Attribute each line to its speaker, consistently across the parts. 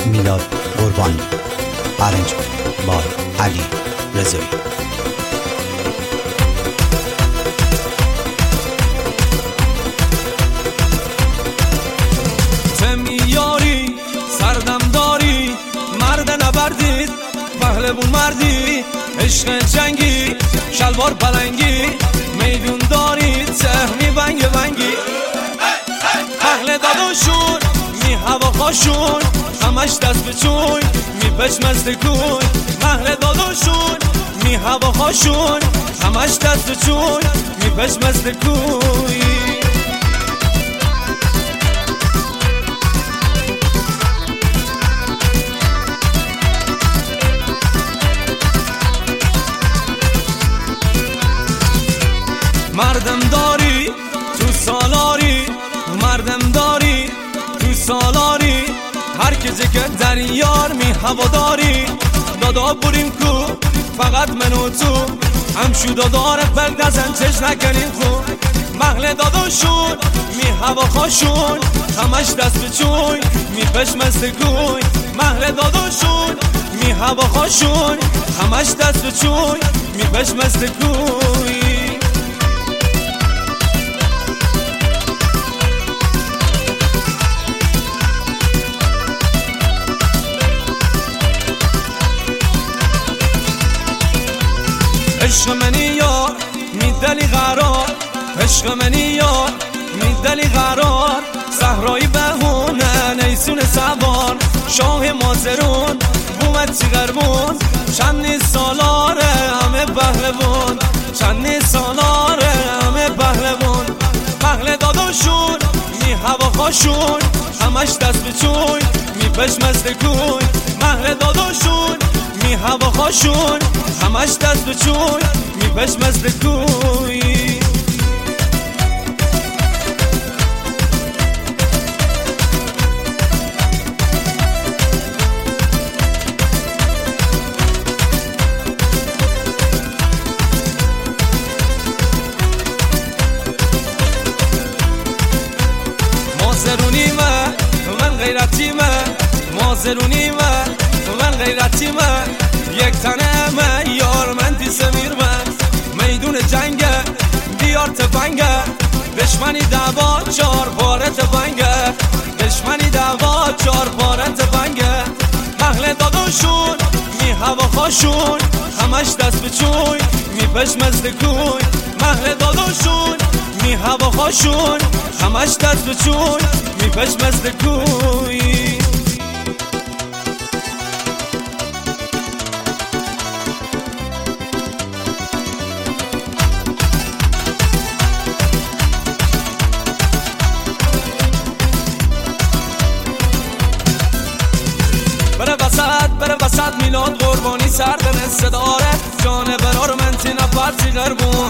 Speaker 1: میلاد قربانی، ارنج بای علی رضایی.
Speaker 2: تمیاری سردم داری، مرد نبردید پهلوون مردی، عشق جنگی شلوار پلنگی، میدون دارید سهمی بنگ بنگی. اهل داداشون می هواخاشون همش دست به چوی می پشمزده کوی. اهل داداشون می هواخاشون همش دست به چوی می پشمزده کوی. مردم داری تو سالاری، مردم داری تو سالاری، هر کسی که در یار می هواداری. دادا بریم کو فقط من و تو، همشو داداره بلدزن چش نکنیم خون. محل داداشون می هواخاشون همش دست به چوی می پشمزده کوی. محل داداشون می هواخاشون همش دست به چوی می پشمزده کوی. عشق منی یار میدلی قرار، عشق منی یار میدلی قرار. صحرای بهونه نیسون سوار، شاه مازرون بومد چیغربون. چند سالاره همه پهلوون، چند سالاره همه پهلوون. پهل داداشون می هواخاشون همش دست به چوی می پشمزده کوی. محل داداشون می هواخاشون همش دست به چوی می پشمزده کوی. مازرونی من غیرتی مازرونی من غیرتی یک تنه من یار من تی سمیر میدون جنگه دیار تفنگه، دشمنی دعوا چار پاره تفنگه، دشمنی دعوا چار پاره تفنگه. اهل داداشون می هواخاشون همش دست به چوی می پشمزده کوی. اهل داداشون می هواخاشون همش دست به چوی می پشمزده کوی. بره وسط میلاد قربانی سردن صداره، جان برار من تینا پرسی غربون.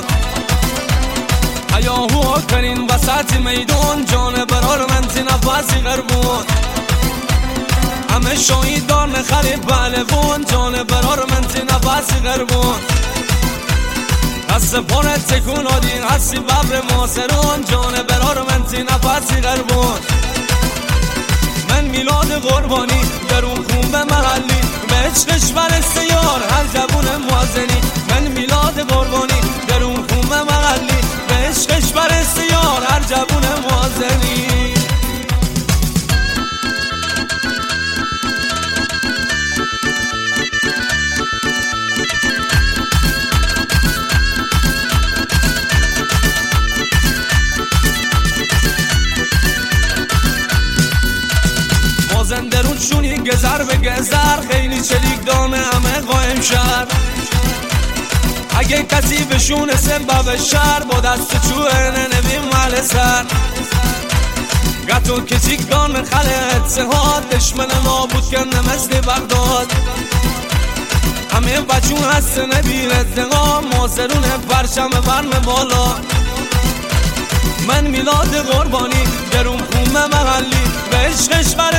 Speaker 2: هیاهو کنین وسط میدون، جان برار من تینا پرسی غربون. همه شاهیدان نخری پهلوون، جان برار من تینا پرسی غربون. هست پاره تکون آدین هستی ببر ماسرون، جان برار من تینا پرسی غربون. من میلاد قربانی درون خون به محلی، به عشقش برسته یار هر جبون موازنی. من میلاد قربانی درون خون به محلی، به عشقش برسته یار هر جبون موازنی. درون شونی گذر به گذر، خیلی چلیک دانه همه قایم شد. اگه کسی بشونه سبب شر، با دست چوه ننویم مال سر. گتو کچیک دانه خله اتحاد، دشمن نابود کنه مثل بغداد. همه بچون هست نبیر اتقام، مازرون پرشم برم بالا. من میلاد قربانی درون خونه محلی، به عشقش